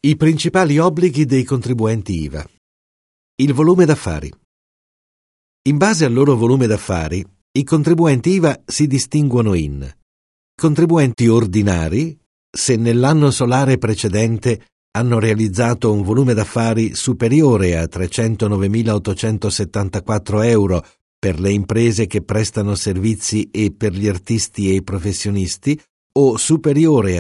I principali obblighi dei contribuenti IVA. Il volume d'affari. In base al loro volume d'affari, i contribuenti IVA si distinguono in contribuenti ordinari, se nell'anno solare precedente hanno realizzato un volume d'affari superiore a 309.874 euro per le imprese che prestano servizi e per gli artisti e i professionisti, o superiore a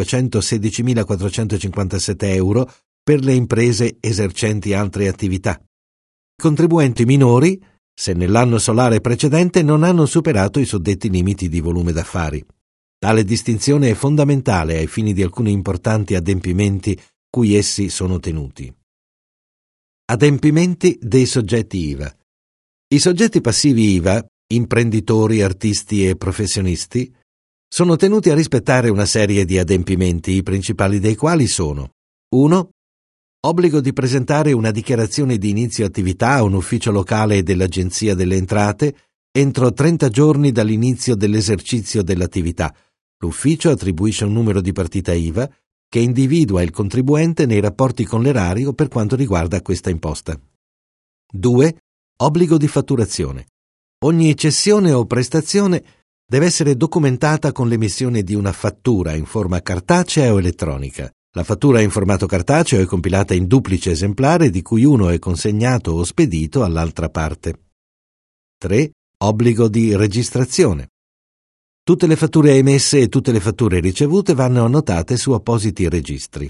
516.457 euro per le imprese esercenti altre attività. Contribuenti minori, se nell'anno solare precedente non hanno superato i suddetti limiti di volume d'affari. Tale distinzione è fondamentale ai fini di alcuni importanti adempimenti cui essi sono tenuti. Adempimenti dei soggetti IVA. I soggetti passivi IVA, imprenditori, artisti e professionisti, sono tenuti a rispettare una serie di adempimenti, i principali dei quali sono: 1. Obbligo di presentare una dichiarazione di inizio attività a un ufficio locale dell'Agenzia delle Entrate entro 30 giorni dall'inizio dell'esercizio dell'attività. L'ufficio attribuisce un numero di partita IVA che individua il contribuente nei rapporti con l'erario per quanto riguarda questa imposta. 2. Obbligo di fatturazione. Ogni cessione o prestazione deve essere documentata con l'emissione di una fattura in forma cartacea o elettronica. La fattura in formato cartaceo è compilata in duplice esemplare di cui uno è consegnato o spedito all'altra parte. 3. Obbligo di registrazione. Tutte le fatture emesse e tutte le fatture ricevute vanno annotate su appositi registri.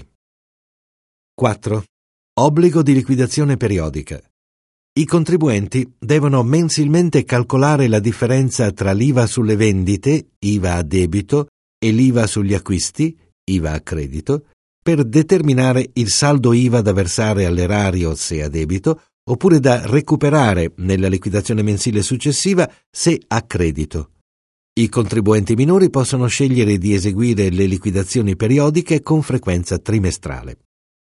4. Obbligo di liquidazione periodica. I contribuenti devono mensilmente calcolare la differenza tra l'IVA sulle vendite, IVA a debito, e l'IVA sugli acquisti, IVA a credito, per determinare il saldo IVA da versare all'erario se a debito, oppure da recuperare nella liquidazione mensile successiva se a credito. I contribuenti minori possono scegliere di eseguire le liquidazioni periodiche con frequenza trimestrale.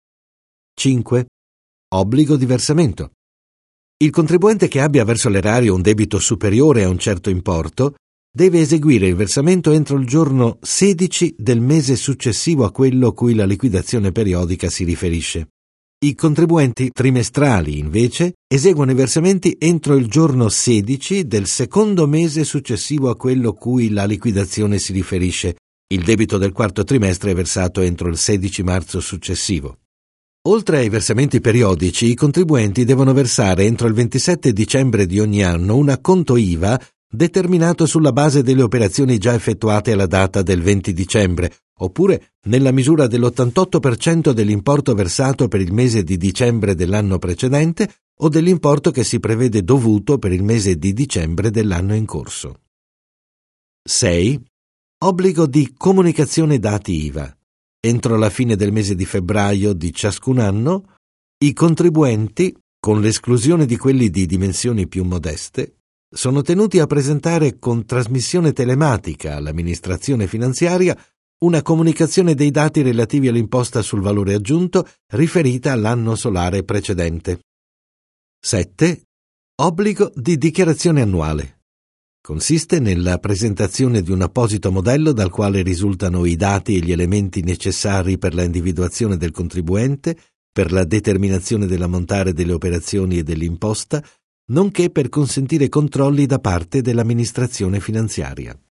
5. Obbligo di versamento. Il contribuente che abbia verso l'erario un debito superiore a un certo importo deve eseguire il versamento entro il giorno 16 del mese successivo a quello cui la liquidazione periodica si riferisce. I contribuenti trimestrali, invece, eseguono i versamenti entro il giorno 16 del secondo mese successivo a quello cui la liquidazione si riferisce. Il debito del quarto trimestre è versato entro il 16 marzo successivo. Oltre ai versamenti periodici, i contribuenti devono versare entro il 27 dicembre di ogni anno un acconto IVA determinato sulla base delle operazioni già effettuate alla data del 20 dicembre, oppure nella misura dell'88% dell'importo versato per il mese di dicembre dell'anno precedente o dell'importo che si prevede dovuto per il mese di dicembre dell'anno in corso. 6. Obbligo di comunicazione dati IVA. Entro la fine del mese di febbraio di ciascun anno, i contribuenti, con l'esclusione di quelli di dimensioni più modeste, sono tenuti a presentare con trasmissione telematica all'amministrazione finanziaria una comunicazione dei dati relativi all'imposta sul valore aggiunto riferita all'anno solare precedente. 7. Obbligo di dichiarazione annuale. Consiste nella presentazione di un apposito modello dal quale risultano i dati e gli elementi necessari per la individuazione del contribuente, per la determinazione dell'ammontare delle operazioni e dell'imposta, nonché per consentire controlli da parte dell'amministrazione finanziaria.